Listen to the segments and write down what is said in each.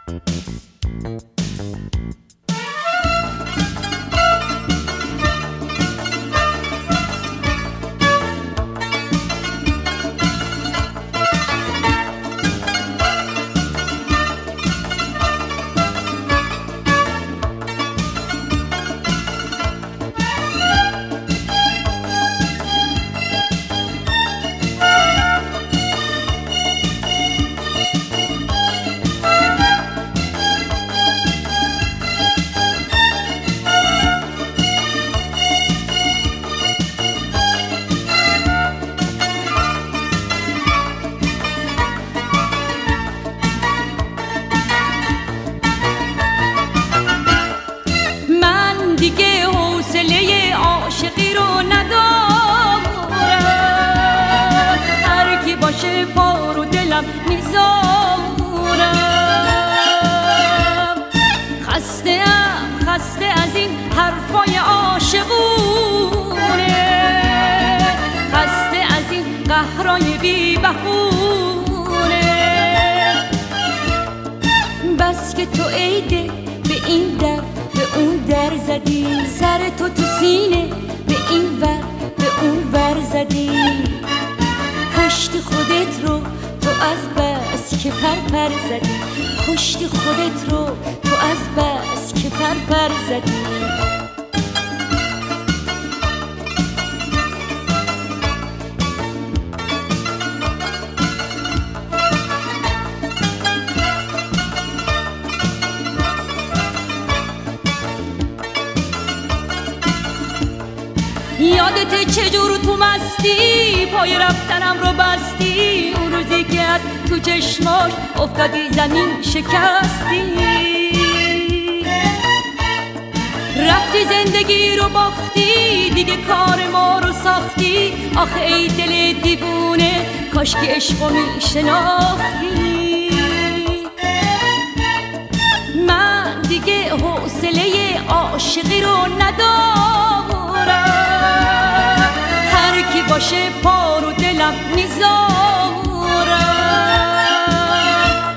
دیگه حوصله عاشقی رو ندارم، هر کی باشه پا رو دلم میذارم. خسته از این حرفای عاشقونه، خسته از این قهرای بی بهونه. بس که تو عیده به این در به اون در زدی، سر تو سینه به این ور به اون ور زدی. کشتی خودت رو تو از بس که پر زدی، کشتی خودت رو تو از بس که پر زدی. یادت چجور تو مستی پای رفتنم رو بستی، اون روزی که از تو چشماش افتادی زمین شکستی. رفتی زندگی رو باختی، دیگه کار ما رو ساختی. آخه ای دل دیوونه کاش که عشقو میشناختی. من دیگه حوصله عاشقی رو ندارم، هر کی باشه پا رو دلم میذارم.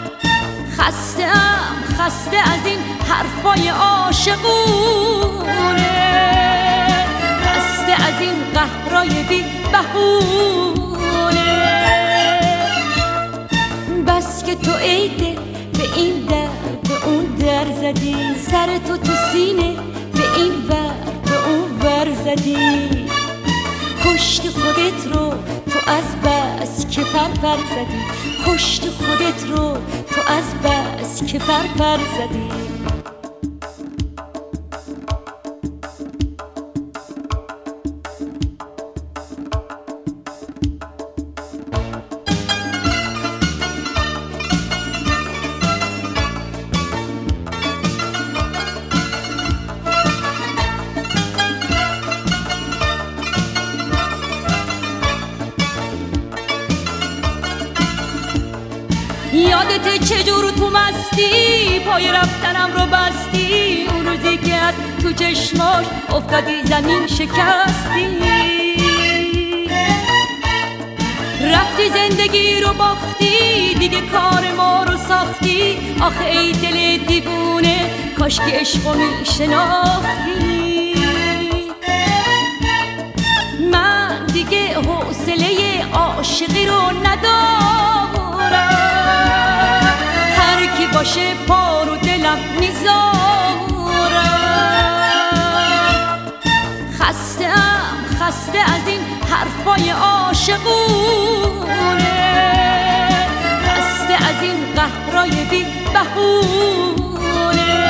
خسته از این حرفای عاشقونه، خسته از این قهرای بی بهونه. بس که تو عیده به این در به اون در زدی، سر تو سینه به این ور به اون ور زدی. کشتی خودت رو تو از بس که پر زدی، کشتی خودت رو تو از بس که پر زدی. یادت چجور تو مستی پای رفتنم رو بستی، اون روزی که از تو چشماش افتادی زمین شکستی. رفتی زندگی رو باختی، دیگه کار ما رو ساختی. آخه ای دل دیوونه کاش که عشقو میشناختی. من دیگه حوصله عاشقی رو ندارم، هر کی باشه پا رو دلم میذارم. خسته از این حرفای عاشقونه، خسته از این قهرای بی بهونه.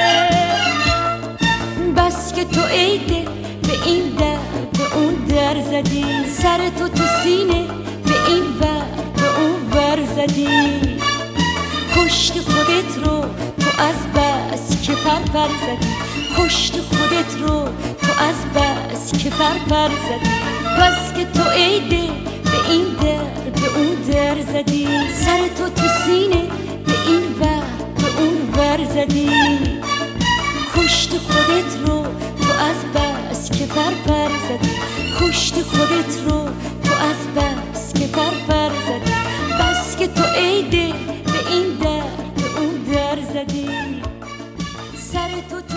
بس که تو عیده به این در به اون در زدی، سر تو سینه به این ور به اون ور زدی. کشتی خودت رو تو از بس که پر زدی، کشتی خودت رو تو از بس که پر زدی. بس که تو عیده به این در به اون در زدی، سر تو سینه به این ور به اون ور زدی. کشتی خودت رو تو از بس که پر زدی، کشتی خودت رو تو از بس که پر زدی. بس که تو عیده به این در به اون در زدی. تو